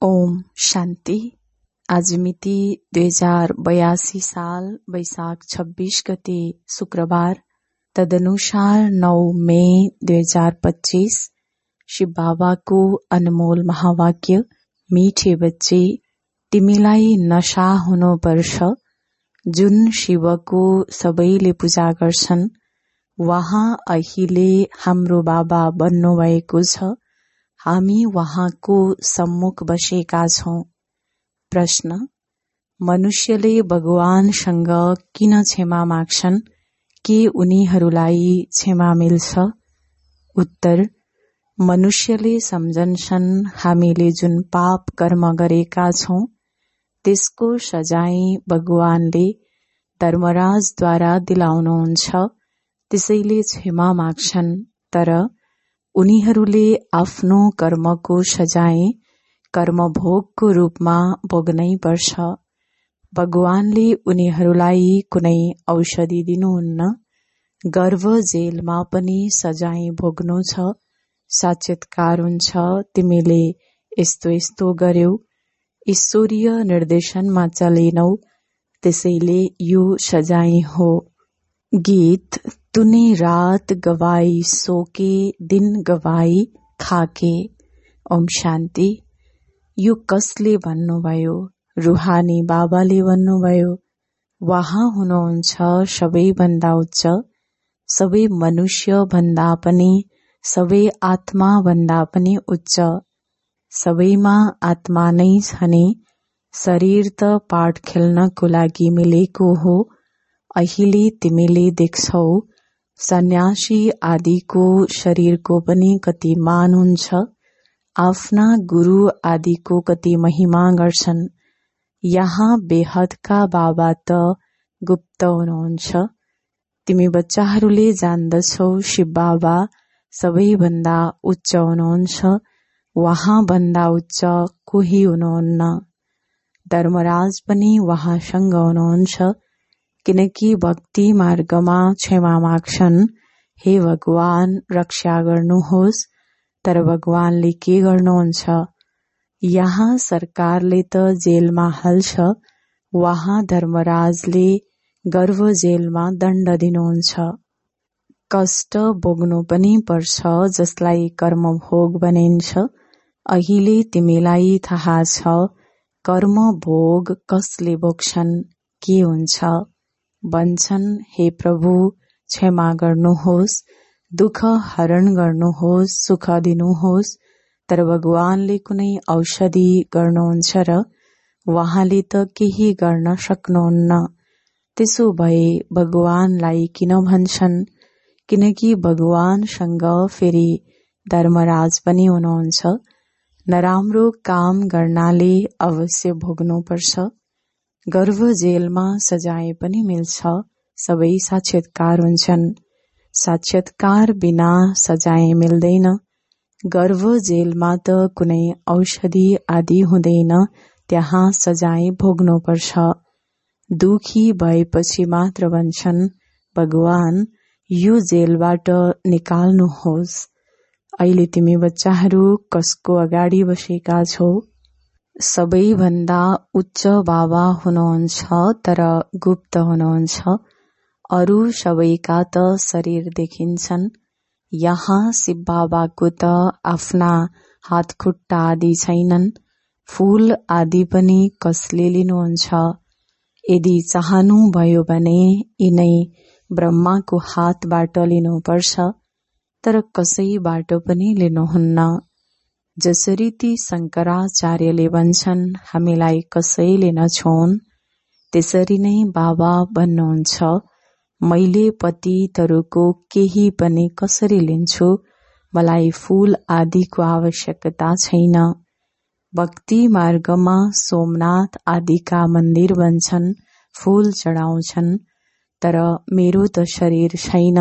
ओम शान्ति। आज मिति 2082 साल वैशाख 26 गते शुक्रबार, तदनुसार 9 मई 2025। शिव बाबाको अनमोल महावाक्य, मीठे बच्चे तिमीलाई नशा हुनुपर्छ। जुन शिवको सबैले पूजा गर्छन् वहाँ अहिले हाम्रो बाबा बन्नुभएको छ। हामी वहाँको सम्मुख बसेका छौं। प्रश्न: मनुष्यले भगवानसँग किन क्षमा माग्छन्? के उनीहरूलाई क्षमा मिल्छ? उत्तर: मनुष्यले सम्झन्छन् हामीले जुन पाप कर्म गरेका छौं त्यसको सजाय भगवानले धर्मराजद्वारा दिलाउनुहुन्छ, त्यसैले क्षमा माग्छन्। तर उनीहरूले आफ्नो कर्मको सजाय कर्मभोगको रूपमा भोग्नै पर्छ। भगवानले उनीहरूलाई कुनै औषधि दिनुहुन्न। गर्भ जेलमा पनि सजाय भोग्नु छ। साक्षात्कार हुन्छ, तिमीले यस्तो गर्यौ, ईश्वरीय निर्देशनमा चलेनौ, त्यसैले यो सजाय हो। गीत: तूने रात गवाई सोके, दिन गवाई खाके। ओम शान्ति। यो कसले भन्नुभयो? रूहानी बाबाले भन्नुभयो। वहाँ हुनुहुन्छ सबैभन्दा उच्च, सबै मनुष्य भन्दा पनि, सबै आत्मा भन्दा पनि उच्च। सबैमा आत्मा नै छ नि शरीर त पाठ खेल्नको लागि मिलेको हो। अहिले तिमीले देख्छौ सन्यासी आदिको शरीरको पनि कति मान हुन्छ। आफ्ना गुरु आदिको कति महिमा गर्छन्। यहाँ बेहदका बाबा त गुप्त हुनुहुन्छ। तिमी बच्चाहरूले जान्दछौ शिव बाबा सबैभन्दा उच्च हुनुहुन्छ। वहाँ भन्दा उच्च कोही हुनुहुन्न। धर्मराज पनि वहाँसँग हुनुहुन्छ, किनकि भक्ति मार्गमा क्षमा माग्छन्। हे भगवान, रक्षा गर्नुहोस्। तर भगवानले के गर्नुहुन्छ? यहाँ सरकारले त जेलमा हाल्छ, वहाँ धर्मराजले गर्भ जेलमा दण्ड दिनुहुन्छ। कष्ट भोग्नु पनि पर्छ, जसलाई कर्म भोग भनिन्छ। अहिले तिमीलाई थाहा छ कर्म भोग कसले भोग्छन्, के हुन्छ? भन्छन्, हे प्रभु क्षमा गर्नुहोस्, दुःख हरण गर्नुहोस्, सुख दिनुहोस्। तर भगवानले कुनै औषधि गर्नुहुन्छ र वहाँले त केही गर्न सक्नुहुन्न। त्यसो भए भगवानलाई किन भन्छन्? किनकि भगवानसँग फेरि धर्मराज पनि हुनुहुन्छ। नराम्रो काम गर्नाले अवश्य भोग्नुपर्छ। गर्भ जेलमा सजाय पनि मिल्छ। सबै साक्षात्कार हुन्छन्। साक्षात्कार बिना सजाय मिल्दैन। गर्भ जेलमा त कुनै औषधि आदि हुँदैन, त्यहाँ सजाय भोग्नुपर्छ। दुखी भएपछि मात्र भन्छन्, भगवान यो जेलबाट निकाल्नुहोस्। अहिले तिमी बच्चाहरू कसको अगाडि बसेका छौ? सबैभन्दा उच्च बाबा हुनुहुन्छ, तर गुप्त हुनुहुन्छ। अरू सबैका त शरीर देखिन्छन्। यहाँ शिव बाबाको त आफ्ना हात खुट्टा आदि छैनन्। फूल आदि पनि कसले लिनुहुन्छ? यदि चाहनु भयो भने यिनै ब्रह्माको हातबाट लिनुपर्छ, तर कसैबाट पनि लिनुहुन्न। जसरी ती शंकराचार्यले भन्छन् हामीलाई कसैले नछोन्, त्यसरी नै बाबा भन्नुहुन्छ मैले पतितहरूको केही पनि कसरी लिन्छु? मलाई फूल आदिको आवश्यकता छैन। भक्ति मार्गमा सोमनाथ आदिका मन्दिर बन्छन्, फूल चढाउँछन्, तर मेरो त शरीर छैन।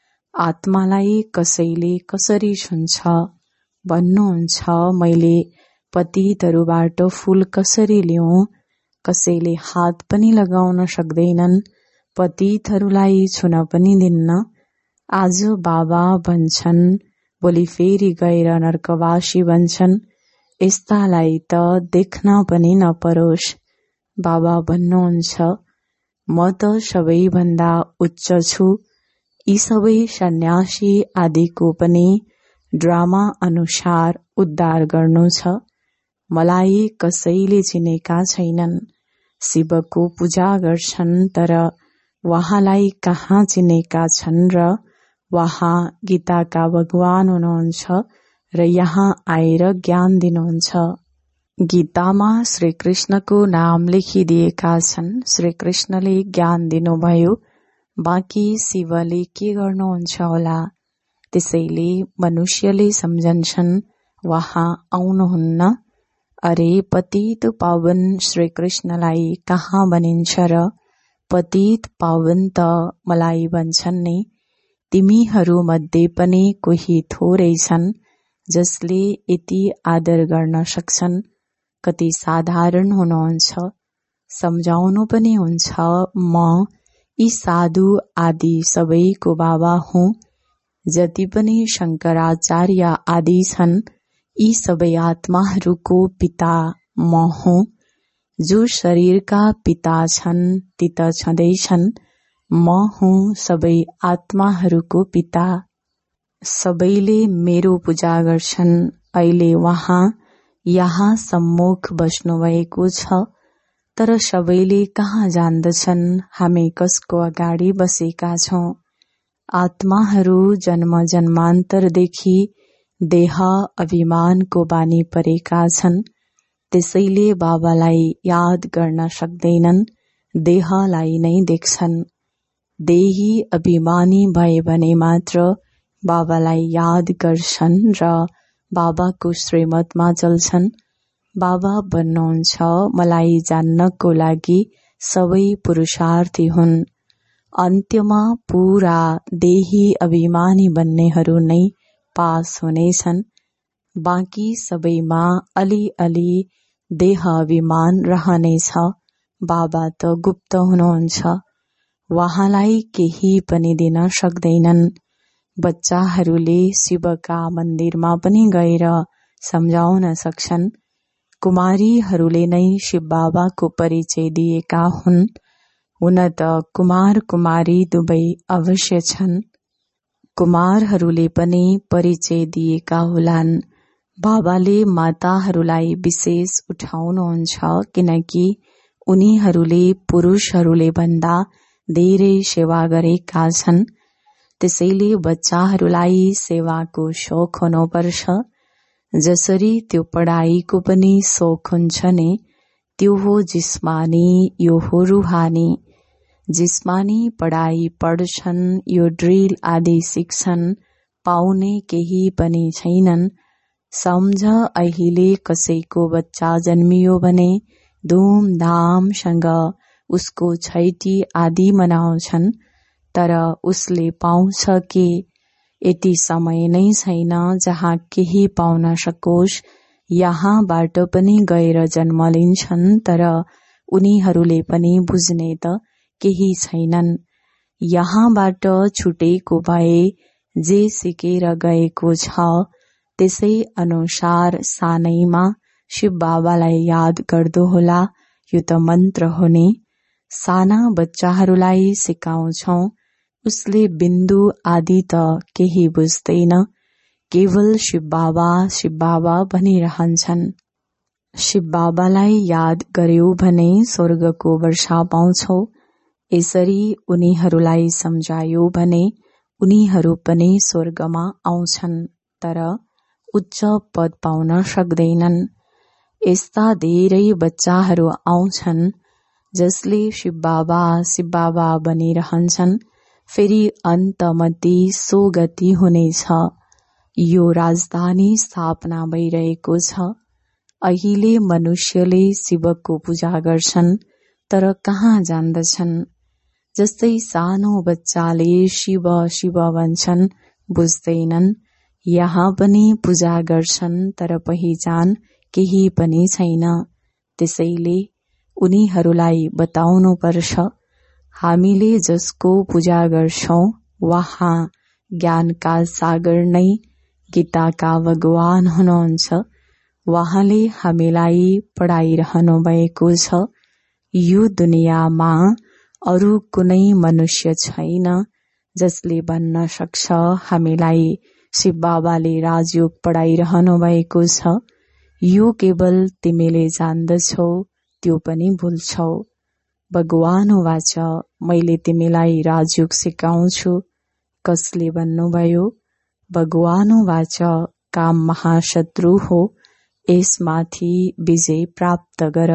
आत्मालाई कसैले कसरी छुन्छ? भन्नुहुन्छ मैले पतितहरूबाट फूल कसरी लिऊँ? कसैले हात पनि लगाउन सक्दैनन्, पतितहरूलाई छुन पनि दिन्न। आज बाबा भन्छन्, भोलि फेरि गएर नरकवासी भन्छन्। यस्तालाई त देख्न पनि नपरोस्। बाबा भन्नुहुन्छ, म त सबैभन्दा उच्च छु। यी सबै सन्यासी आदिको पनि ड्रामा अनुसार उद्धार गर्नु छ। मलाई कसैले चिनेका छैनन्। शिवको पूजा गर्छन् तर वहाँलाई कहाँ चिनेका छन् र वहाँ गीताका भगवान हुनुहुन्छ र यहाँ आएर ज्ञान दिनुहुन्छ। गीतामा श्री कृष्णको नाम लेखिदिएका छन्। श्री कृष्णले ज्ञान दिनुभयो, बाँकी शिवले के गर्नुहुन्छ होला। त्यसैले मनुष्यले सम्झन्छन् वहाँ आउनुहुन्न। अरे पतित पावन श्री कृष्णलाई कहाँ भनिन्छ र पतित पावन त मलाई भन्छन् नि। तिमीहरू मध्ये पनि कोही थोरै छन् जसले यति आदर गर्न सक्छन्। कति साधारण हुनुहुन्छ। सम्झाउनु पनि हुन्छ, म यी साधु आदि सबैको बाबा हुँ। जति पनि शंकराचार्य आदि छन् यी सबै आत्माहरूको पिता म हुँ। जो शरीरका पिता छन् ती त छँदैछन्। म हुँ सबै आत्माहरूको पिता। सबैले मेरो पूजा गर्छन्। अहिले वहाँ यहाँ सम्मुख बस्नुभएको छ, तर सबैले कहाँ जान्दछन् हामी कसको अगाडि बसेका छौं। आत्माहरू जन्म जन्मान्तरदेखि देह अभिमानको बानी परेका छन्। त्यसैले बाबालाई याद गर्न सक्दैनन्, देहलाई नै देख्छन्। देही अभिमानी भए भने मात्र बाबालाई याद गर्छन् र बाबाको श्रीमतमा चल्छन्। बाबा भन्नुहुन्छ, मलाई जान्नको लागि सबै पुरुषार्थी हुन्। अन्त्यमा पूरा देही अभिमानी बन्नेहरू नै पास हुनेछन्। बाँकी सबैमा अलि देह अभिमान रहनेछ। बाबा त गुप्त हुनुहुन्छ, वहाँलाई केही पनि दिन सक्दैनन्। बच्चाहरूले शिवका मन्दिरमा पनि गएर सम्झाउन सक्छन्। कुमारीहरूले नै शिव बाबाको परिचय दिएका हुन्। हुन त कुमार कुमारी दुवै अवश्य छन्। कुमारहरूले पनि परिचय दिएका होलान्। बाबाले माताहरूलाई विशेष उठाउनुहुन्छ किनकि उनीहरूले पुरुषहरूले भन्दा धेरै सेवा गरेका छन्। त्यसैले बच्चाहरूलाई सेवाको शोक हुनुपर्छ। जसरी त्यो पढाइको पनि शोक हुन्छ नि, त्यो हो जिस्मानी, यो हो रूहानी। जिस्मानी पढाइ पढ्छन्, यो ड्रिल आदि सिक्छन्, पाउने केही पनि छैनन्। सम्झ अहिले कसैको बच्चा जन्मियो भने धुमधामसँग उसको छैटी आदि मनाउँछन्, तर उसले पाउँछ के? यति समय नै छैन जहाँ केही पाउन सकोस्। यहाँबाट पनि गएर जन्म लिन्छन्, तर उनीहरूले पनि बुझ्ने त केही छैनन्। यहाँबाट छुटेको भए जे सिकेर गएको छ त्यसै अनुसार सानैमा शिव बाबालाई याद गर्दो होला। यो त मन्त्र हो नि। साना बच्चाहरूलाई सिकाउँछौ, उसले बिन्दु आदि त केही बुझ्दैन, केवल शिव बाबा भनिरहन्छन्। शिव बाबालाई याद गर्यौ भने स्वर्गको वर्षा पाउँछौ। यसरी उनीहरूलाई सम्झायो भने उनीहरू पनि स्वर्गमा आउँछन्, तर उच्च पद पाउन सक्दैनन्। यस्ता धेरै बच्चाहरू आउँछन् जसले शिव बाबा भनिरहन्छन्। फेरि अन्तमती सो गति हुनेछ। यो राजधानी स्थापना भइरहेको छ। अहिले मनुष्यले शिवको पूजा गर्छन्, तर कहाँ जान्दछन्। जस्तै सानो बच्चाले शिव शिव भन्छन्, बुझ्दैनन्। यहाँ पनि पूजा गर्छन्, तर पहिचान केही पनि छैन। त्यसैले उनीहरूलाई बताउनु पर्छ। हामीले जसको पूजा गर्छौं वहाँ ज्ञानका सागर नै गीताका भगवान हुनुहुन्छ। उहाँले हामीलाई पढाइरहनु भएको छ। यो दुनियाँमा अरू कुनै मनुष्य छैन जसले भन्न सक्छ हामीलाई शिव बाबाले राजयोग पढाइरहनु भएको छ। यो केवल तिमीले जान्दछौ, त्यो पनि भुल्छौ। भगवान वाच मैले तिमीलाई राजयोग सिकाउँछु। कसले भन्नुभयो? भगवान वाच काम महाशत्रु हो, यसमाथि विजय प्राप्त गर।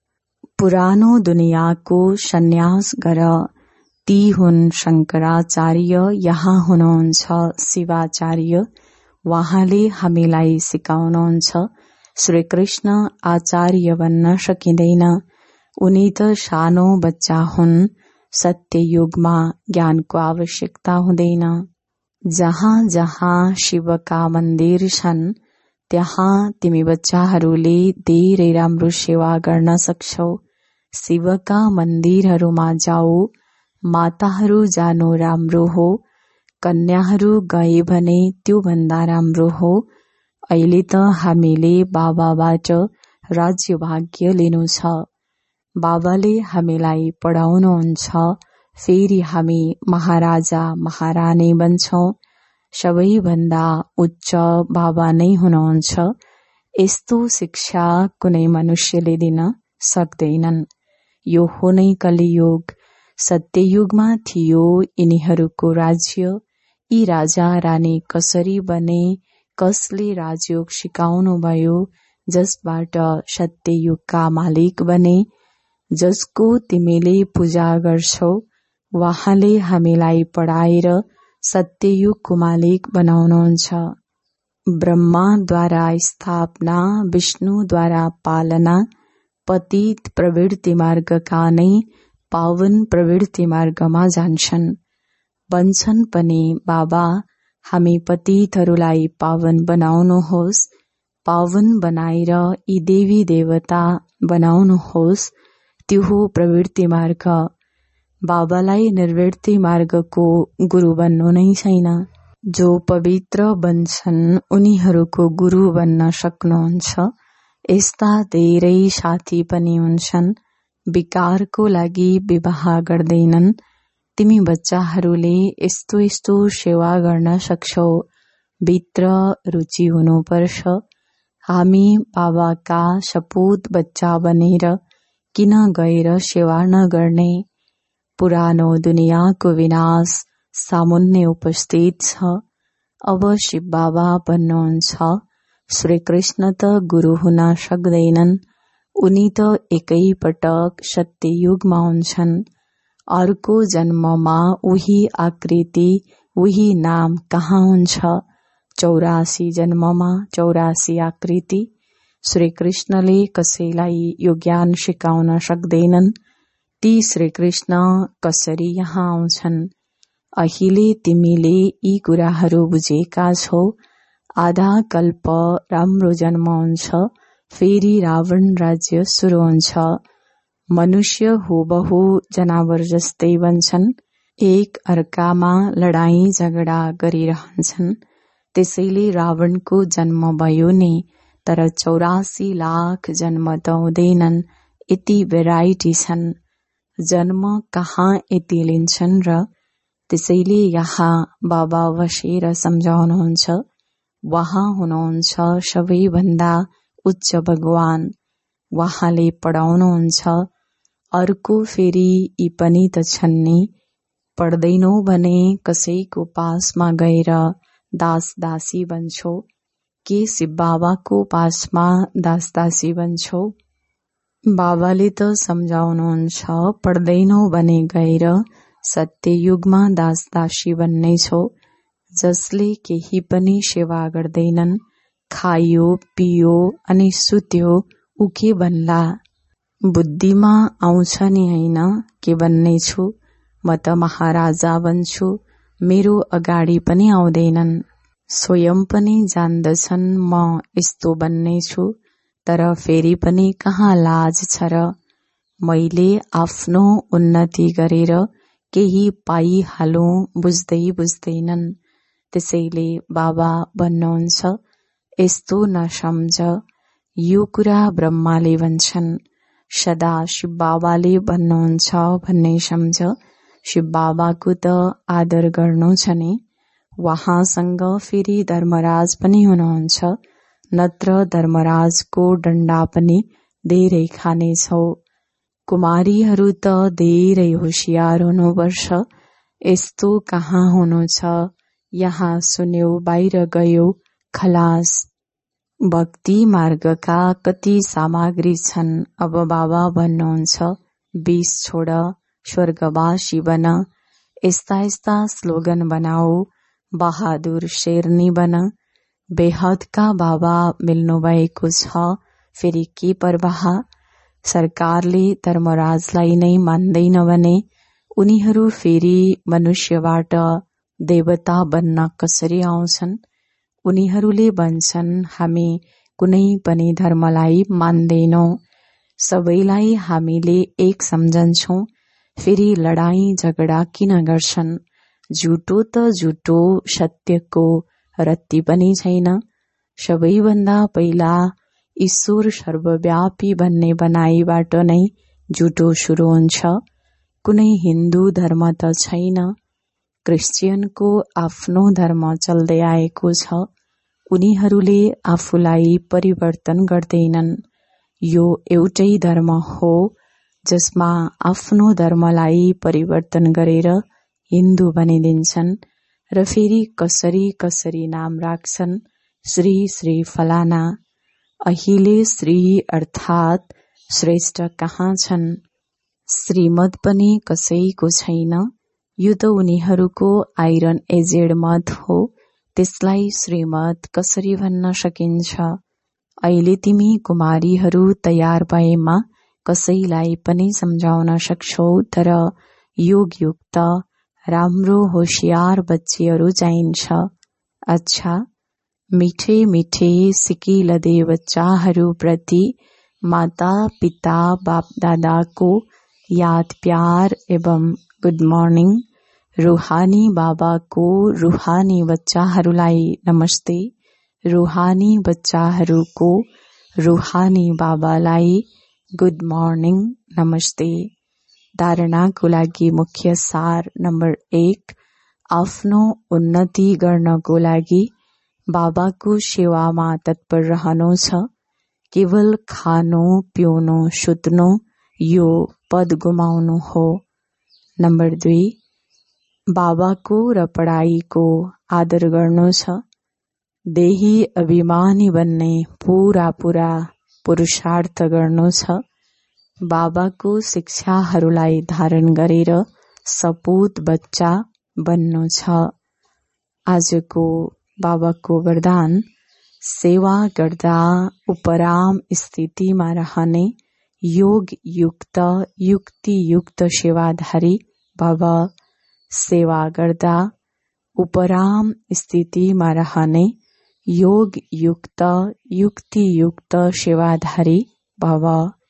पुरानो दुनियाँको सन्यास गर। ती हुन् शंकराचार्य, यहाँ हुनुहुन्छ शिवाचार्य। उहाँले हामीलाई सिकाउनुहुन्छ। श्री कृष्ण आचार्य भन्न सकिँदैन, उनी त सानो बच्चा हुन्। सत्य युगमा ज्ञानको आवश्यकता हुँदैन। जहाँ जहाँ शिवका मन्दिर छन् त्यहाँ तिमी बच्चाहरूले धेरै राम्रो सेवा गर्न सक्छौ। शिवका मन्दिरहरूमा जाऊ, माताहरू जानु राम्रो हो, कन्याहरू गए भने त्यो भन्दा राम्रो हो। अहिले त हामीले बाबाबाट राज्य भाग्य लिनु छ। बाबाले हामीलाई पढाउनुहुन्छ, फेरि हामी महाराजा महारानी बन्छौं। सबैभन्दा उच्च बाबा नै हुनुहुन्छ। यस्तो शिक्षा कुनै मनुष्यले दिन सक्दैनन्। यो हो नै कलियुग। सत्ययुगमा थियो यिनीहरूको राज्य। यी राजा रानी कसरी बने, कसले राजयोग सिकाउनु भयो, जसबाट सत्ययुगका मालिक बने, जसको तिमीले पूजा गर्छौ। उहाँले हामीलाई पढाएर सत्ययुगको मालिक बनाउनुहुन्छ। ब्रह्माद्वारा स्थापना, विष्णुद्वारा पालना। पतित प्रवृत्ति मार्गका नै पावन प्रवृत्ति मार्गमा जान्छन्। भन्छन् पनि बाबा हामी पतितहरूलाई पावन बनाउनुहोस्, पावन बनाएर यी देवी देवता बनाउनुहोस्। त्यो हो प्रवृत्ति मार्ग। बाबालाई निर्वृत्ति मार्गको गुरु बन्नु नै छैन। जो पवित्र बन्छन् उनीहरूको गुरु बन्न सक्नुहुन्छ। यस्ता धेरै साथी पनि हुन्छन् विकारको लागि विवाह गर्दैनन्। तिमी बच्चाहरूले यस्तो यस्तो सेवा गर्न सक्छौ, भित्र रुचि हुनुपर्छ। हामी बाबाका सपूत बच्चा बनेर किन गएर सेवा नगर्ने? पुरानो दुनियाँको विनाश सामुन्ने उपस्थित छ। अब शिव बाबा भन्नुहुन्छ श्री कृष्ण त गुरु हुन सक्दैनन्। उनी त एकै पटक सत्ययुगमा हुन्छन्। अर्को जन्ममा उही आकृति उही नाम कहाँ हुन्छ? 84 जन्ममा 84 आकृति। श्री कृष्णले कसैलाई यो ज्ञान सिकाउन सक्दैनन्। ती श्री कृष्ण कसरी यहाँ आउँछन्? अहिले तिमीले यी कुराहरू बुझेका छौ। आधा कल्प राम्रो जन्म हुन्छ, फेरि रावण राज्य सुरु हुन्छ। मनुष्य हुबहु जनावर जस्तै बन्छन्, एक अर्कामा लडाईँ झगडा गरिरहन्छन्। त्यसैले रावणको जन्म भयो नि, तर 84 लाख जन्म त हुँदैनन्। यति भेराइटी छन्। जन्म कहाँ यति लिन्छन् र? त्यसैले यहाँ बाबा बसेर सम्झाउनुहुन्छ। वहाँ हुनुहुन्छ सबैभन्दा उच्च भगवान। वहाँले पढाउनुहुन्छ। अर्को फेरि यी पनि त छन् नि। पढ्दैनौ भने कसैको पासमा गएर दास दासी बन्छौ कि शिव बाबाको पासमा दास दासी बन्छौ? बाबाले त सम्झाउनुहुन्छ, पढ्दैनौ भने गएर सत्ययुगमा दास दासी बन्नेछौ। जसले केही पनि सेवा गर्दैनन्, खायो पियो अनि सुत्यो, उ के बन्ला? बुद्धिमा आउँछ नि हैन के बन्नेछु, म त महाराजा बन्छु। मेरो अगाडि पनि आउँदैनन्। स्वयं पनि जान्दछन् म यस्तो बन्नेछु, तर फेरि पनि कहाँ लाज छ र? मैले आफ्नो उन्नति गरेर केही पाइहालौं बुझ्दै बुझ्दैनन्। त्यसैले बाबा भन्नुहुन्छ यस्तो नसम्झ, यो कुरा ब्रह्माले भन्छन्। सदा शिव बाबाले भन्नुहुन्छ भन्ने सम्झ। शिव बाबाको त आदर गर्नु छ नि। उहाँसँग फेरि धर्मराज पनि हुनुहुन्छ, नत्र धर्मराजको डण्डा पनि धेरै खानेछौ। कुमारीहरू त धेरै होशियार हुनुपर्छ। यस्तो कहाँ हुनु छ, यहाँ सुन्यो बाहिर गयो खलास। भक्ति मार्गका कति सामग्री छन्। अब बाबा भन्नुहुन्छ विष छोड, स्वर्गवासी बन। यस्ता यस्ता स्लोगन बनाऊ, बहादुर शेरनी बन। बेहदका बाबा मिल्नु भएको छ, फेरि के परवाह। सरकारले धर्मराजलाई नै मान्दैन भने उनीहरू फेरि मनुष्यबाट देवता बन्न कसरी आउँछन्। उनीहरूले भन्छन् हामी कुनै पनि धर्मलाई मान्दैनौं, सबैलाई हामीले एक सम्झन्छौं। फेरि लडाईँ झगडा किन गर्छन्। झुटो त झुटो, सत्यको रत्ती पनि छैन। सबैभन्दा पहिला ईश्वर सर्वव्यापी भन्ने बनाइबाट नै झुटो सुरु हुन्छ। कुनै हिन्दू धर्म त छैन। क्रिश्चियनको आफ्नो धर्म चल्दै आएको छ। उनीहरूले आफूलाई परिवर्तन गर्दैनन्। यो एउटै धर्म हो जसमा आफ्नो धर्मलाई परिवर्तन गरेर हिन्दू बनिदिन्छन् र फेरि कसरी कसरी नाम राख्छन्, श्री श्री फलाना। अहिले श्री अर्थात् श्रेष्ठ कहाँ छन्। श्रीमत पनि कसैको छैन। यो त उनीहरूको आइरन एजेड मत हो। त्यसलाई श्रीमत कसरी भन्न सकिन्छ। अहिले तिमी कुमारीहरू तयार भएमा कसैलाई पनि सम्झाउन सक्छौ, तर योगयुक्त राम्रो होशियार बच्चीहरू चाहिन्छ। अच्छा, मिठे मिठे सिकिलदे बच्चाहरू प्रति माता पिता बाप दादाको याद प्यार एवं गुड मर्निङ। रूहानी बाबाको रूहानी बच्चाहरूलाई नमस्ते। रूहानी बच्चाहरूको रूहानी बाबालाई गुड मर्निङ नमस्ते। धारणाको लागि मुख्य सार नम्बर 1, आफ्नो उन्नति गर्नको लागि बाबाको सेवामा तत्पर रहनु छ। केवल खानु पिउनु सुत्नु यो पद गुमाउनु हो। नम्बर 2, बाबाको र पढाइको आदर गर्नु छ। देही अभिमानी बन्ने पूरा पुरुषार्थ गर्नु छ। बाबाको शिक्षाहरूलाई धारण गरेर सपूत बच्चा बन्नु छ। आजको बाबाको वरदान, सेवा गर्दा उपराम स्थितिमा रहने योग युक्त युक्ति युक्त सेवाधारी भव। सेवा गर्दा उपराम स्थितिमा रहने योग युक्त युक्ति युक्त सेवाधारी भव।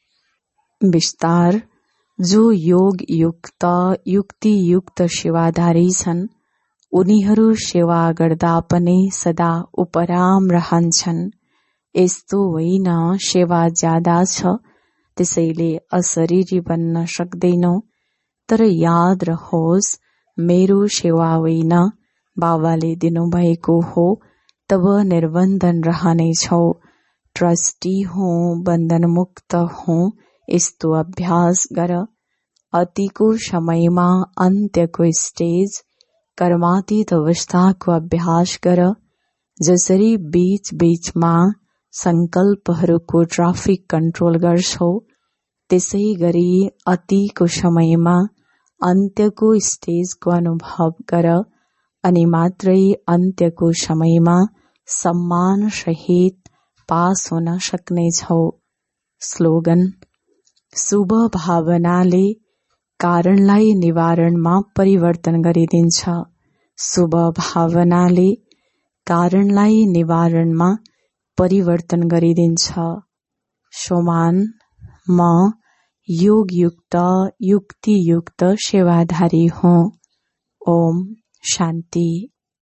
विस्तार, जो योग युक्त युक्ति युक्त सेवाधारी छन् उनीहरू सेवा गर्दा पनि सदा उपराम रहन्छन्। यस्तो होइन सेवा ज्यादा छ त्यसैले अशरीरी बन्न सक्दैनौ, तर याद रहोस् मेरो सेवा होइन, बाबाले दिनुभएको हो। तब निर्बन्धन रहनेछौ। ट्रस्टी हूँ, बन्धन मुक्त हूँ, यस्तो अभ्यास गर। अतिको समयमा अन्त्यको स्टेज कर्मातीत अवस्थाको अभ्यास गर। जसरी बीच बीचमा संकल्पहरूको ट्राफिक कन्ट्रोल गर्छौ, त्यसै गरी अतिको समयमा अन्त्यको स्टेजको अनुभव गर अनि मात्रै अन्त्यको समयमा सम्मान सहित पास हुन सक्नेछौ। स्लोगन, शुभ भावनाले कारणलाई निवारणमा परिवर्तन गरिदिन्छ। शुभ भावनाले कारणलाई निवारणमा परिवर्तन गरिदिन्छ। सोमान, म योगयुक्त युक्तियुक्त सेवाधारी हूँ। ओम शान्ति।